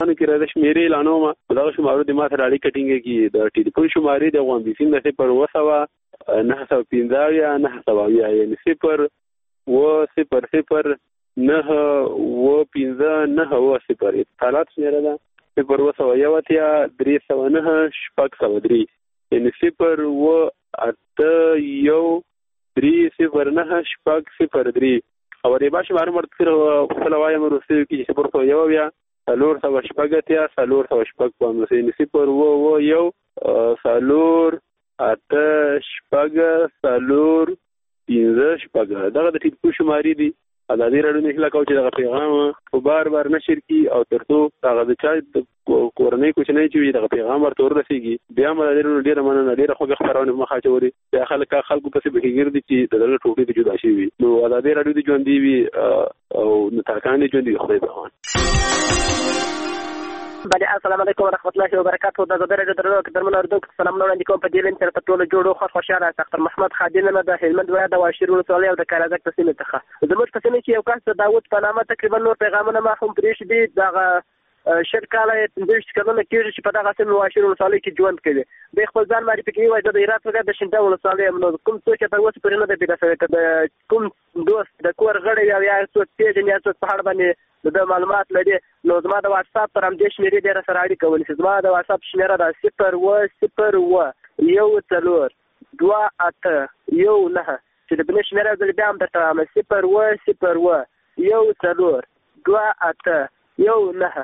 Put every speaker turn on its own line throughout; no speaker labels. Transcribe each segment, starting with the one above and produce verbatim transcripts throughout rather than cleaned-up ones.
پیغامونو کې راځي شمیرې اعلانوم دغه شمارو د ماته اړیکه ټینګه کی د ټلیفون شمارې د غوندې سیم د صفر وسوه نه سوه پنځه اویا نه سوه اویا یعنی صفر و صفر صفر نه و پنځه نه و صفر اتصالات شمیره ده صفر وسوه یو اتیا درې سوه نه شپږ سوه درې یعنی صفر و اته یو درې صفر نه شپږ صفر درې او د باشه معلومه مرته خپل وایم روسي کې صفر سوه یو بیا څلور سوه شپږ اتیا څلور سوه شپږ پنځوس یعنې صفر اوه اوه یو څلور اته شپږ څلور پنځه شپږ دغه د ټلیفون شمارې دي. ازادي راډیو نه هیله کوم چې دغه پیغام په بار بار نشر کړي او تر څو هغه د چا کورنۍ کوچنی چې وي دغه پیغام ورته ورسېږي. بیا هم ازادي راډیو ډېره مننه ډېره خوږه خپرونه مخه اچولې. بیا خلک خلکو پسې بهیر ګرځي چې د دغه ټوټې د جدا شي وي نو ازادي راډیو د ژوندۍ وي او نتاکان دي ژوندۍ خدای په
بله السلام علیکم ورحمت الله وبرکاته. د ازادي راډیو درنو درمنو اردو سلام وړاندې کوم په دې لین سره ټول جوړو خو خوشاله ډاکټر محمد خادم نه د هلمند ولایت د واشیر ولسوالۍ او د کارازک تسمه څخه زموږ په سیمه کې یو کس د داوود په نامه تقریبا نور پیغامونه ما هم پرېښ دي دغه شل کاله پنځه کلونه کېږي چې په دغه سیمه واشیر ولسوالۍ کې ژوند کوي. د خپل ځان معرفي کوي وایي د هرات ولایت د شینډا ولسوالۍ نو کوم څوک چې تر اوسه پورې نه دی پیدا شوی د کوم دوست د کور غړی یا څوک پیژني یا څوک په اړه باندې د معلومات لري نو زما د واتساپ پر همدې شمیرې ډېره سره اړیکه ونیسي. زما د واتساپ شمیره ده صفر اوه صفر اوه یو څلور دوه اته یو نهه چې د بلې شمیره زه بیا هم درته وایم صفر اوه صفر اوه یو څلور دوه اته یو نهه.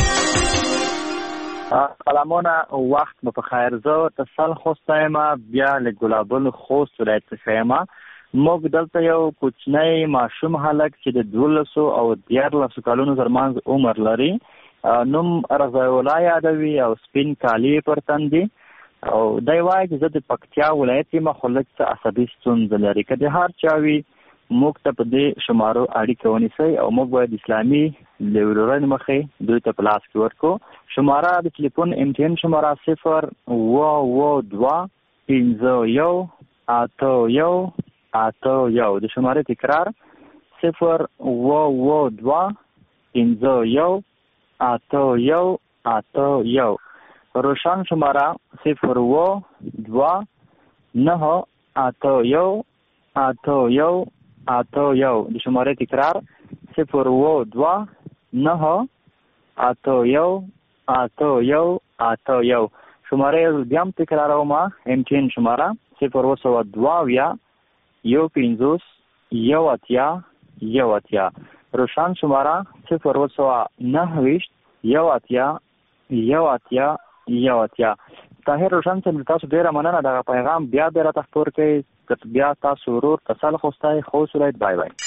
سلامونه وخت مو په خیر. زه اتصال خوسته یم بیا له ګلابل خوست ولایت څخه یم. موږ دلته یو کوچنی ماشوم هلک چې د دولسو او دیارلسو کلونو ترمنځ عمر لري نوم رضا الله یادوي او سپین کالي پر تن دي او دی وایي چې زه د پکتیا ولایت یم خو لږ څه عصبي ستونزه لري. که د هر چا وي موږ ته په دې شمارو اړیکه ونیسئ او موږ باید اسلامي لیورورن مخې دوی ته په لاس کې ورکړو. شماره د ټلیفون امتحان شماره صفر اوه اوه دوه پنځه یو اته یو اته یو د شماره تکرار صفر اوه اوه دوه پنځه یو اته یو اته یو. روشن شماره صفر اوه دوه نه اته یو اته یو اته یو د شماره تکرار صفر اوه دوه نه اته یو اته یو اته یو. شماره بیا هم تکراروم امتحان شماره صفر اوه سوه دوه اویا یو پنځوس یو اتیا یو اتیا. روشن شماره صفر اوه سوه نهه ویشت یو اتیا یو اتیا یو اتیا. طاهر روشن صاحب تاسو ډېره مننه دغه پیغام بیا بیا راته خپور کړئ. بیا تاسو ورور تسل خوستی خوست ولایت. بای بای.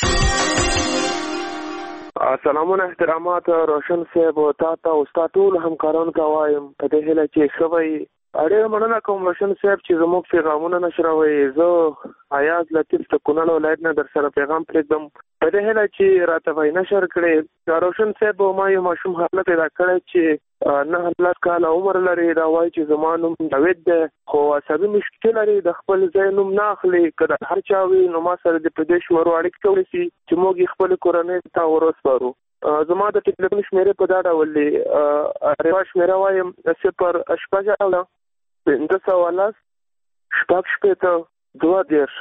سلامونه احترامات روشن صاحب او تا ته استاد ټول همکارانو ته وایم په دې هیله چې ښه وي. ډېره مننه کوم روشن صاحب چې زموږ پیغامونه نشروئ. زه ایاز لطیف د کونړ ولایت نه در سره پیغام پرېږدم په دې هیله چې راته وایي نشر کړې. روشن صاحب ما یو ماشوم حالت پیدا کړی چې نه لس کاله عمر لري. دا وایي چې زما نوم جاوید دی خو عصبي مشکل لري د خپل ځای نوم نه اخلي. که د هر چا وي نو ما سره د په دې شمارو اړیکه ونیسي چې موږ یې خپلې کورنۍ ته ورسپارو. زما د ټلیفون شمېرې په دا ډول دي. روا شمېره وایم صفر شپږ اوله پنځه سوه لس شپږ شپېته دوه دېرش.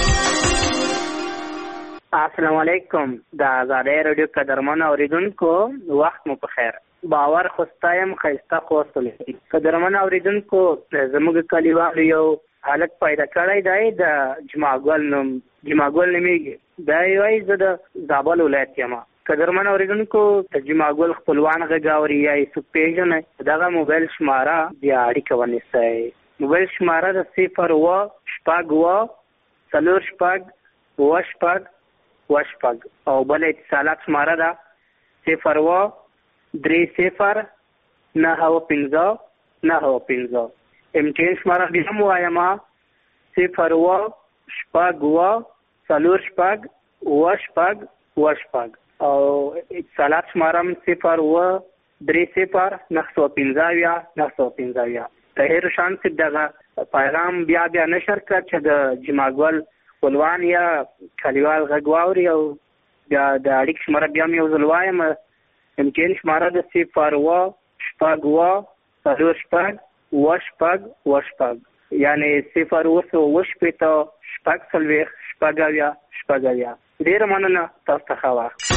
السلام علیکم. د ازادۍ راډیو قدرمنو اورېدونکو وخت مو په خیر. باور خوسته یم ښایسته خوست ولایت. قدرمنو اورېدونکو زموږ کلیوالو یو هلک پیدا کړی دی د جمعګل نوم جمعګل نومیږي. دی وایي زه د زابل ولایت یم. قدرمنو اورېدونکو د جمعګل خپلوان غږ اوري یا یې څوک پېژنئ دغه موبایل شماره بیا اړیکه ونیسئ. موبایل شماره د صفر اوه شپږ اوه څلور شپږ اوه شپږ اوه شپږ او بله اتصالات شماره ده صفر اوه درې صفر نهه اوه پنځه نهه اوه پنځه. امتحان شماره بیا هم وایم صفر اوه شپږ اوه څلور شپږ اوه شپږ اوه شپږ او اتصالات شماره هم صفر اوه درې صفر نهه سوه پنځه اویا نهه سوه پنځه اویا. طاهر روشن صاحب دغه پیغام بیا بیا نشر کړ چې د جمعګل خپلوان یا کلیوال غږ واوري او بیا د اړیکې شماره بیا هم یو ځل وایم. امتحان شماره د صفر اوه شپږ اوه څلور شپږ اوه شپږ اوه شپږ یعنې صفر اوه سوه اوه شپېته شپږ څلوېښت شپږ اویا شپږ اویا. ډېره مننه، تاسو ته ښه وخت.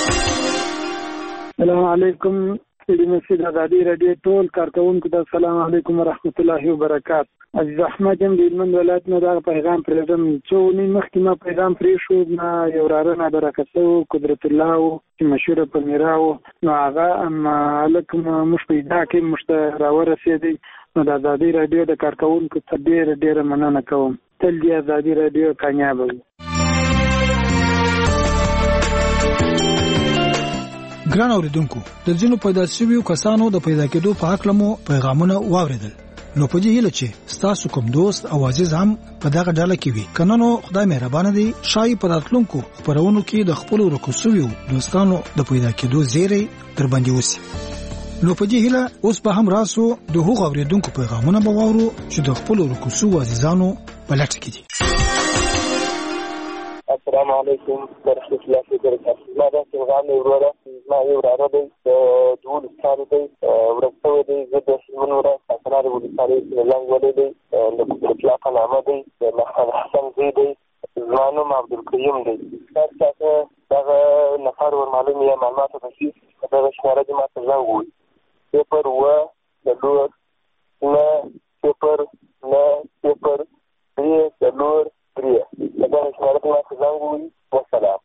السلام علیکم د مسجد ازادي رادیو ټول کارکونکو ته السلام علیکم ورحمت الله وبرکاته. عزیز احمد یم د هلمند ولایت نه دغه پیغام پرېږدم. څو ورځې مخکې ما پیغام پرېښود، ما یو وراره نابرکته و قدرت الله و چې مشهوره په میرا و، نو هغه هلک موږ پیدا کړې، موږ ته راورسېدی. نو د ازادي رادیو د کارکونکو ته ډېره ډېره مننه کوم. تل دې ازادي رادیو کامیابه وي.
ګران اوریدونکو، د ځینو پیدا شویو کسانو د پیدا کېدو په حق لمو پیغامونه واوریدل. نو په دې هیله چې ستاسو کوم دوست او عزیز هم په دغه ډله کې وي. کنه نو خدای مهربان دی، شای په راتلونکو خبرونو کې د خپل ورکوسویو دوستانو د پیدا کېدو زیری تر باندې وسی. نو په دې هیله اوس به هم راسو د هغو اوریدونکو پیغامونه به واورو چې د خپل ورکوسو عزیزانو په لټه کې دي.
السلام علیکم ورحمت الله وبرکاته. ما دا پیغام وروره ما یو وراره دی د دولس کالو دی، ورک شوی دی. زه د سیمون ورځ کاکنارې ولسوالۍ کې زنګ وهلی دی. د قدرت الله په نامه دی، د محمد حسن زوی دی. زما نوم عبدالکریم دی. هر چا ته دغه نفر ور معلوم یا معلوماتو پسې دغه شماره دې ما ته زنګ ووایي. صفر اوه څلور نه صفر نه صفر درې څلور درې. دغه شماره دې ما ته زنګ ووایي. والسلام.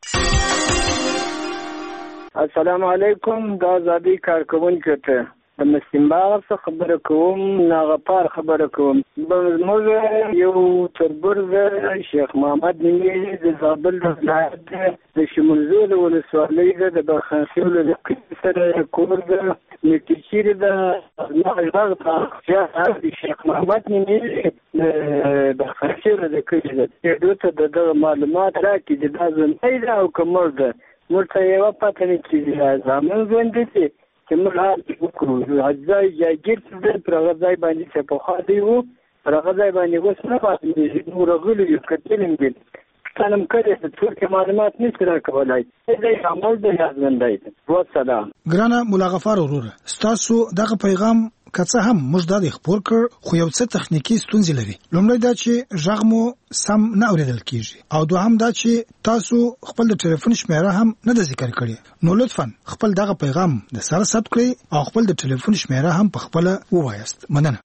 السلام علیکم. دا ازادي کارکونکو ته د مسلم باغ څخه خبره کوم، ناغپار خبره کوم. زموږ یو تربور شیخ محمد نومېږي، د زابل د ولایت د شمولزو ولسوالۍ ده، د برخانخیلو د کلي سره کور ده. نو چې چېرې د زما غږ ته د شیخ محمد نومېږي د برخانخیلو د کلي ده، دې ته د دغه معلومات راکړي چې دا ژوندی ده او که مړ ده. موږ ته یوه پته نه کېږي، زامن ژوندي دي چې موږ هر وکړو. ځای جایګیر څه دی، پر هغه ځای باندې چې پخوا دی و، پر هغه ځای باندې اوس نه پاتې موږ راغلي یو، کتلي مو دي، پوښتنه مو کړې ده، څوک معلومات نشي راکولی. دی عمل دی یا ژوندی دی. والسلام.
ګرانه ملا غفار وروره، ستاسو دغه پیغام که څه هم موږ دا د خپور کړ، خو یو څه تخنیکي ستونزې لري. لومړی دا چې غږ مو سم نه اورېدل کېږي، او دوهم دا چې تاسو خپل د ټلیفون شمیره هم نه ده ذکر کړې. نو لطفا خپل دغه پیغام د سره ثبت کړئ او خپل د ټلیفون شمیره هم په خپله ووایاست. مننه.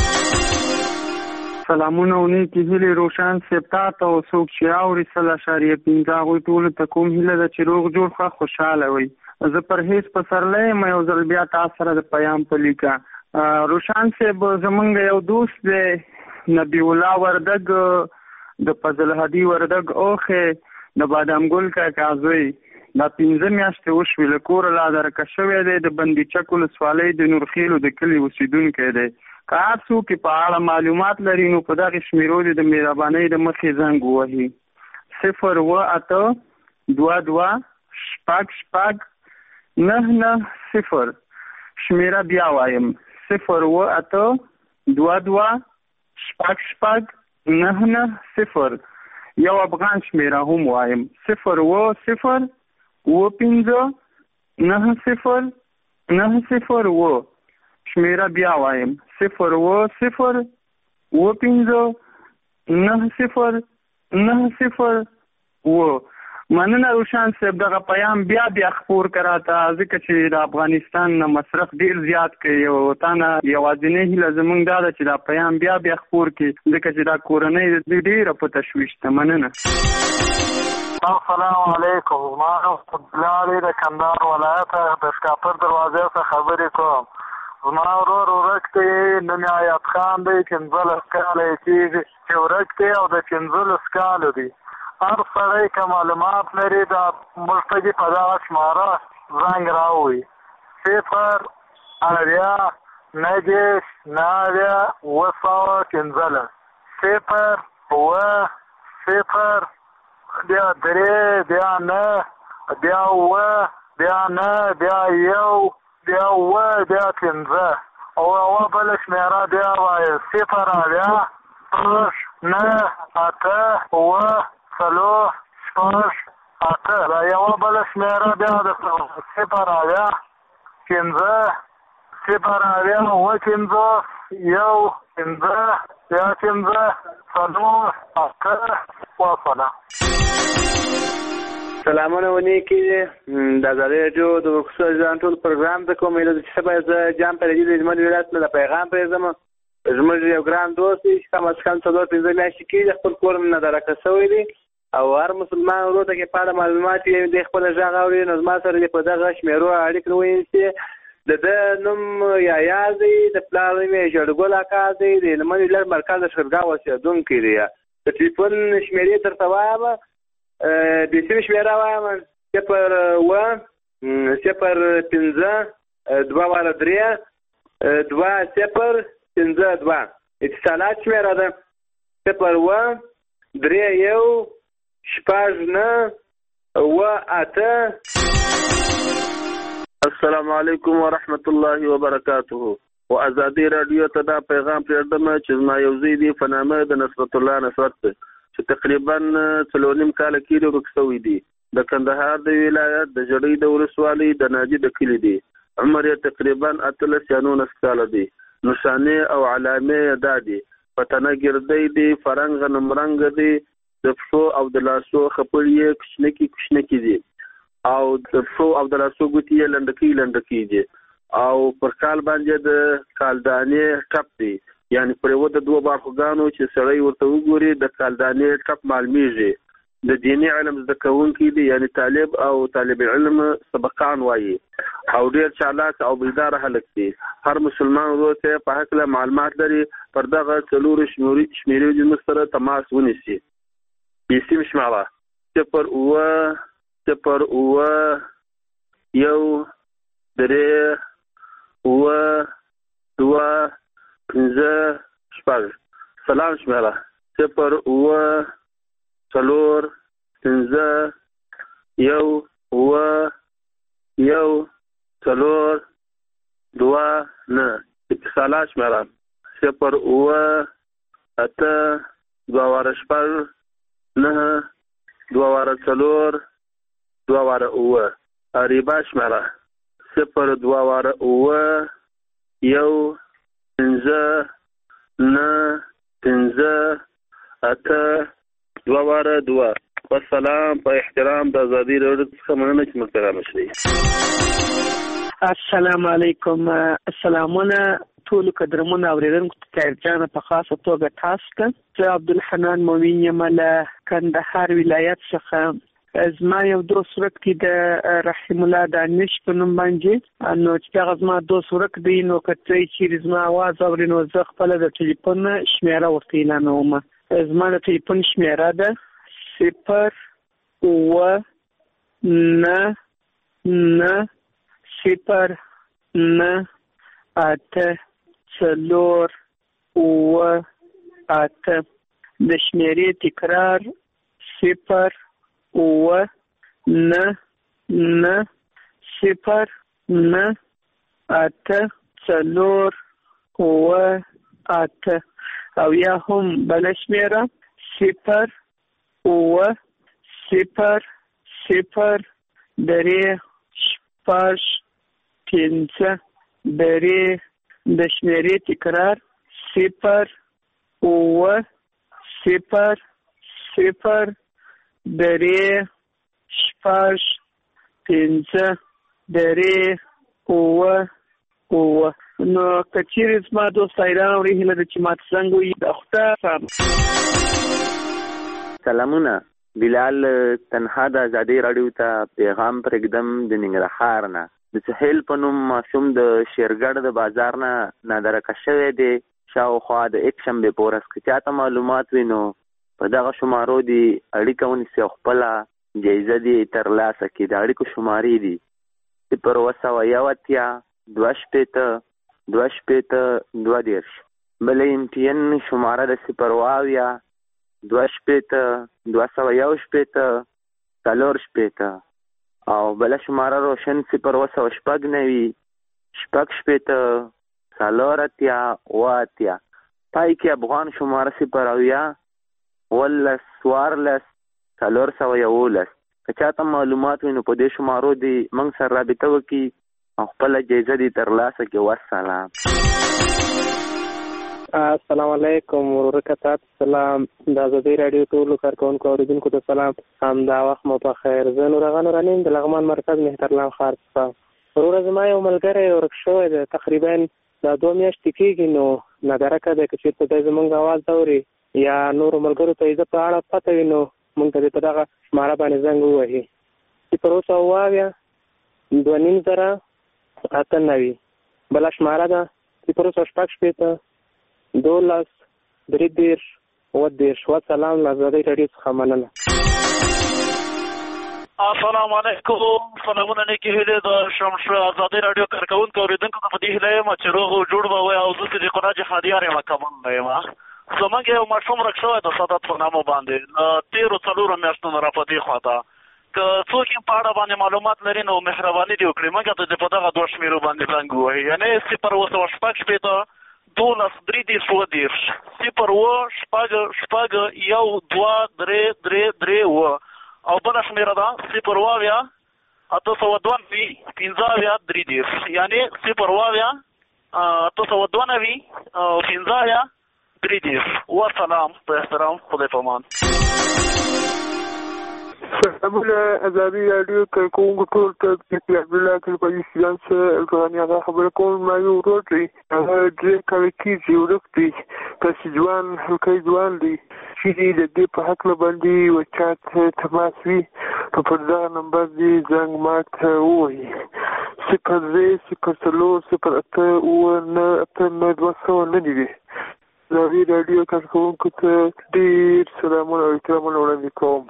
سلامونه او نیکې هیلې روشن صاحب ته او څوک چې اوري سل اشاریه پنځه هغوی ټولو ته کوم هیله ده چې روغ جوړ ښه خوشحاله وي. زه پرهیز پسرلی یم، یو ځل بیا تا سره د پیام په لیکه. روشن صاحب زمونږ یو دوست دی نبی الله وردګ د فضل هدي وردګ اوخې د بادام ګل کاکا زوی، دا پنځه میاشتې وشوې له کوره لا درکه شوی دی. د بندي چک ولسوالۍ د نورخیلو د کلي اوسېدونکی دی. که هر څوک په اړه معلومات لري نو په دغې شمیرو دې د مهربانۍ د مخې زنګ ووهي. صفر اوه اته دوه دوه شپږ شپږ نه نه صفر. شمیره بیا وایم، صفر اوه اته دوه دوه شپږ شپږ نه نه صفر. یو افغان شمیره هم وایم، صفر اوه صفر اوه پنځه نه صفر نه صفر اوه. شمیره بیا وایم، صفر اوه صفر اوه پنځه نه صفر نه صفر اوه. مننه روشن صاحب، دغه پیام بیا بیا خپور کراته، ځکه چې د افغانستان نه مصرف ډیر زیات کوي او تا نه یوازینۍ هیله زمونږ دا ده چې دا پیام بیا بیا خپور کړي، ځکه چې دا کورنۍ د ډیره په تشویش ده. مننه.
السلام علیکم. ما عبدالله د کندهار ولایت د شکاپر دروازې څخه خبرې کوم. زما ورور ورک دی، نوم یې حیات خان دی، پنځلس کاله یې کېږي چې ورک دی او د پنځلس کالو دی. هر سړی که معلومات لري دا موږ ته دې په دغه شماره زنګ راووایي. صفر اویا نهه دېرش نهه اویا اوه سوه پنځلس. صفر اوه صفر بیا درې بیا نه بیا اوه بیا نه بیا یو بیا اوه بیا پنځه او اوه بله شمېره بیا وایي صفر اویا شپږ نه اته اوه څلور شپږ اته. دا یوه بله شمېره بیا د صفر اویا پنځه صفر اویا اوه پنځه یو پنځه یا پنځه څلور اته وسله.
سلامونه ونیکي د ازادي راډیو د ورکشاپ ځان ټول پروګرام ته کوم ایله چې سبا زه جام پر دې د زموږ ولایت نه پیغام پرېږدم. زموږ یو ګران دوست چې کم از کم څلور پنځه میاشتې کې خپل کور نه درکه شوی دی او هر مسلمان ورو ته کې پاړه معلومات یې د خپل ځای غوړي نو ما سره په دغه شمیرو اړیکې ونیسي. د د نوم یا یازي د پلان مې جوړګول اکا دی د لمن لر مرکز شرګا وسیدونکو دی. د ټلیفون شمیرې تر توابه د سیم شمیره وایم صفر اوه صفر پنځه دوه واره درې دوه صفر پنځه دوه. اتصالات شمیره ده صفر اوه درې یو شپږ نه اوه اته.
السلام علیکم ورحمت الله وبرکاته. و ازادي رادیو ته دا پیغام پرېږدم چې زما یو زوی دی په نامه د نصرت الله نصرت چې تقریبا څلور نیم کاله کېږي ورک شوی دی. د کندهار د ولایت د جړۍ د ولسوالۍ د ناجي د کلي دی. عمر یې تقریبا اتلس یا نولس کاله دی. نښانې او علامې دا دي په تنه ګردی دی فرنګ غنمرنګ دی د پښو او د لاسو خپړ یې کوچنکي کوچنکي دي او د پښو او د لاسو ګوتې یې لنډکۍ لنډکۍ دي او پر کال باندې د کالدانې ټپ دی یعنی پر یو د دوه باخوګانو چې سړی ورته وګوري د کالدانې ټپ معلومیږي. د دیني علم زده کوونکي دي یعنی طالب او طالب علم سبقان وایي او ډېر چالاک او بیدار هلک دي. هر مسلمان ورور ته په هکله معلومات لري پر دغه څلورو شمیرې د سره تماس ونیسي. بیسیم شماله صفر اوه صفر اوه یو درې اوه دوه پنځه شپږ. سلام شمیره صفر اوه څلور پنځه یو اوه یو څلور دوه نه. اتصالات شمیره صفر اوه اته دوه واره شپږ نه دوه واره څلور دوه واره اوه. اریبا شمیره صفر دوه واره اوه یو پنځه نه پنځه اته دوه واره دوه. والسلام په احترام د ازادي راډیو څخه مننه چې محترم شئ.
السلام علیکم. سلامونه ټول قدرمن اوریدونکو ته ترجمه په خاصه توګه تاسو ته. زه عبدالحنان مومن یم له کندهار ولایت څخه. زما یو دوست ورک دی د رحیم الله دانش په نوم باندې نو چې هغه زما دوست ورک دی نو کته چې زما आवाज اوري نو زه خپل د ټلیفون شمیره ورته اعلانوم. زما د ټلیفون شمیره ده صفر اوه نه نه صفر نه اته څلور اوه اته. د شمیرې تکرار صفر اوه نه نه صفر نه اته څلور اوه اته. او یا هم بله شمیره صفر اوه صفر صفر درې شپږ پنځه درې. د شمیرې تکرار صفر اوه صفر صفر درې شپږ پنځه درې اوه اوه. نو که چیرې زما دوست ایران اوري هیله ده چې ماته زنګ ووهي. د خدای
سلامونه. بلال تنها د ازادي راډیو ته پیغام پرېږدم د ننګرهار نه. د سهیل په نوم ماشوم د شیرګړ د بازار نه نادرکه شوی دی شاوخوا د یک شنبې په ورځ که چاته معلومات وي نو په دغه شمارو دي اړیکه ونیسي او خپله جایزه دي ترلاسه کړي. د اړیکو شمارې دي صفر اوه سوه یو اتیا دوه شپېته دوه شپېته دوه دېرش. بله ایم ټي ان شماره د صفر اوه اویا دوه شپېته دوه سوه یو شپېته څلور شپېته او بله شماره روشن صفر اوه سوه شپږ نوي شپږ شپېته څلور اتیا اوه اتیا. پای کې افغان شماره صفر اویا ولس څوارلس څلور سوه یولس. که چاته معلومات وي نو په دې شمارو دې موږ سره رابطه وکړي خپل جایزه دې ترلاسه کړي. والسلام.
السلام علیکم ورکتات. سلام د ازادي رادیو ټولو کارکونکو اوریدونکو ته سلام. هم دا وخت مو په خیر. زه نورغان رانیم د لغمان مرکز مهترلام ښار څخه. ورور زما یو ملګری ورک شوی دی، تقریبا دا دوه میاشتې کېږي. نو ندرکه دی که چېرته دی زموږ اواز اوري یا نورو ملګرو ته یې زه په اړه پته وي نو موږ ته دې په دغه شماره باندې زنګ ووهي. صفر اووه سوه اووه اویا دوه نیم زره اته نوي. بله شماره ده صفر اووه سوه شپږ شپېته دولس درې دېرش اووه دېرش. والسلام. له ازادۍ راډیو څخه مننه.
السلام علیکم. سلامونه نیکې هیلې د شمس ازادۍ راډیو کارکوونکو اوریدونکو ته په دې هیله یم چې روغ او جوړ به وئ او زه صدیق الله جهادیار یم کمن نه یم. زموږ یو ماشوم ورک شوی د سادات په نامه باندې له تېرو څلورو میاشتو نه را په دې خوا ته. که څوک یې په اړه باندې معلومات لري نو مهرباني دې وکړي موږ ته دې په دغه دوه شمېرو باندې زنګ ووهي، یعنې صفر اووه سوه شپږ شپېته دولس درې دېرش اووه دېرش، صفر اووه شپږ شپږ یو دوه درې درې درې اووه، او بله شمېره ده صفر اووه اویا اته سوه دوه نوي پنځه اویا درې دېرش، یعنې صفر اووه اویا اته سوه دوه نوي پنځه اویا درې دېرش. والسلام. په احترام. خدای په امان.
سلامونه ازادي راډیو کارکوونکو ټول ته د عبدالله کلپایي سیان څخه ټولنې هغه خبره کوم. ما یو ورور دی هغه درې کاله کېږي ورک دی، داسې ځوان هلکی ځوان دی چې د دې په هکله باندې یوه چا ته تماس وي نو پر دغه نمبر دې زنګ ما ته ووهي صفر درې صفر څلور صفر اته اووه نه اته نه دوه سوه نه نوي. ازادي راډیو کارکوونکو ته ډېر سلامونه او احترامونه وړاندې کوم.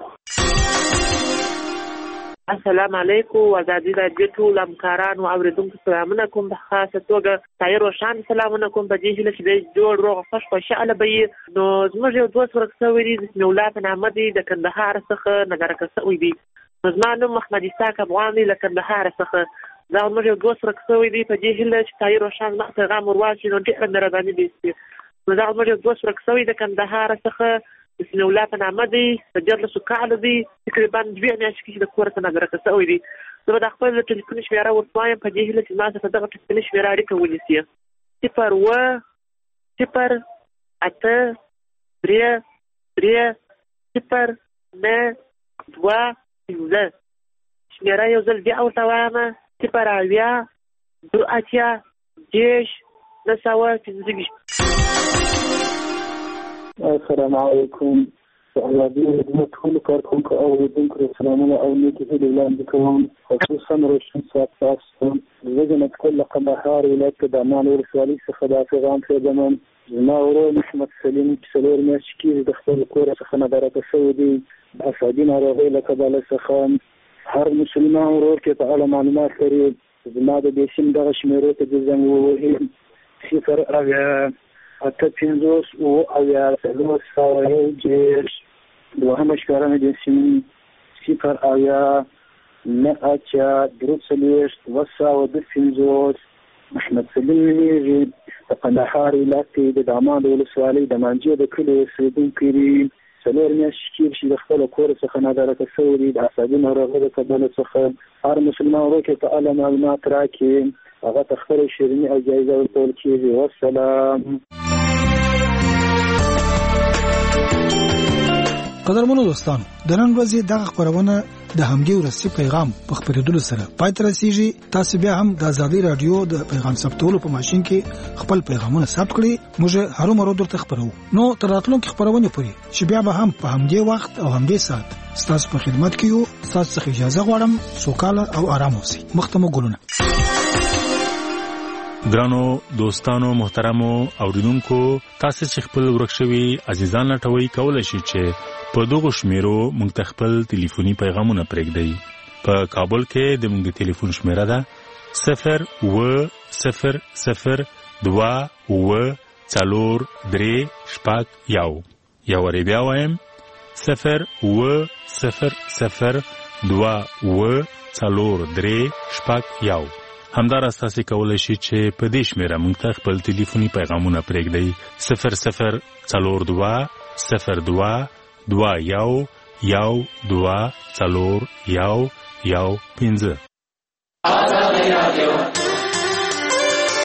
السلام علیکم. ازادي راډیو ټول همکارانو اوریدونکو سلامونه کوم. په خاصه توګه طاهر روشان سلامونه کوم په دې هیله چې دی جوړ روغ خوش خوشحاله به وي. نو زموږ یو دوست ورک شوی دی بسم الله په نامه دی د کندهار څخه نګرکه شوی دی. نو زما نوم محمد اسحاق افغان دی له کندهار څخه. دا زموږ یو دوست ورک شوی دی په دې هیله چې طاهر روشان ما پیغام ورواچي نو ډېره مهرباني دې وکړي. نو دا زموږ یو دوست ورک شوی د کندهار څخه بسم الله په نامه دی د دیارلسو کالو دی، تقریبا دوې میاشتې کېږي د کور ته نګرکه شوی دی. زه به د خپل ټلیفون شمېره ورته وایم په دې هیله چې زما څخه دغه ټلیفوني شمېره اړیکه ونیسي. صفر اووه صفر اته درې درې صفر نه دوه پنځه. شمېره یو ځل بیا ورته وایم صفر اویا دوه اتیا دېرش نه سوه پنځه ویشت.
السلام علیکم. ازادي راډیو ټولو کارکوونکو اوریدونکو ته سلامونه او نیکې هیلې وړاندې کوم، خصوصا روشن صاحب تاسو. زه د نتکل له قندهار ولایت د عمان ولسوالۍ څخه دا پیغام پرېږدم. زما ورور محمد سلیم چې څلور میاشتې کېږي د خپل کور څخه نابرابه شوی دی د اعصابي ناروغۍ له کبله څخه. هر مسلمان ورور کې په اړه معلومات لري زما د دې سیم دغه شمېرو ته دې زنګ ووهي صفر اویا اته پنځوس اووه اویا څلور سوه یو دېرش. دوهمه شمېره مې د سیم صفر اویا نه اتیا درې څلوېښت اووه سوه دوه پنځوس. محمد سلیم نومېږي د قندهار ولایت کې د دامان د ولسوالۍ د مانجې د کلي اوسېدونکی دی. څلور میاشتې کېږي چې د خپله کور څخه نادرکه شوی دی د اعصابي ناروغۍ د کبله څخه. هر مسلمان ورور کې په اړه معلومات راکړي هغه ته خپله شیریني او جایزه ورکول کېږي. والسلام.
قدرمنو دوستانو، د نن ورځې دغه خبرونه د همدې ورځې پیغام په خبرېدلو سره پای ته رسیږي. تاسو بیا هم د ازادي رادیو د پیغام ثبتولو په ماشین کې خپل پیغامونه ثبت کړئ. موږ هرو مرو درته خبرو. نو تر راتلونکي خبرونه پورې چې بیا به هم په همدې وخت او همدې ساعت ستاسو په خدمت کې یو. تاسو څخه اجازه غواړم سوکاله او آرام اوسئ. مختمو ګلونه.
ګرانو دوستانو محترمو اوریدونکو، تاسو چې خپل ورک شوي عزیزان لټوي کولای شئ چې په دغه شمیرو موږ ته خپل ټلیفوني پیغامونه پرېږدئ. په کابل کې د موږ د ټلیفون شمیره ده صفر اووه صفر صفر دوه اووه څلور درې شپږ یو. یو وارې بیا وایم صفر اووه صفر صفر دوه اووه څلور درې شپږ یو. همداراز تاسو کولای شئ چې په دې شمیره موږ ته خپل ټلیفوني پیغامونه پرېږدئ صفر صفر څلور دوه صفر دوه دوه یو یو دوه څلور یو یو پنځه.
یاد و